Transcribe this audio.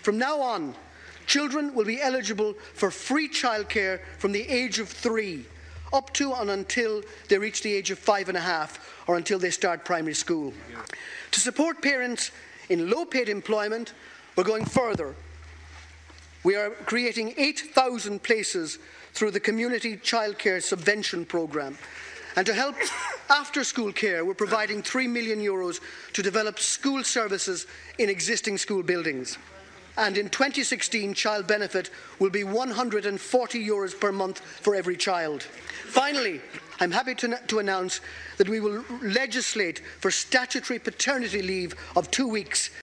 From now on, children will be eligible for free childcare from the age of 3 up to and until they reach the age of 5.5 or until they start primary school. To support parents in low-paid employment, we're going further. We are creating 8,000 places through the Community Childcare Subvention Programme. And to help after-school care, we're providing €3 million to develop school services in existing school buildings. And in 2016, child benefit will be €140 per month for every child. Finally, I'm happy to announce that we will legislate for statutory paternity leave of 2 weeks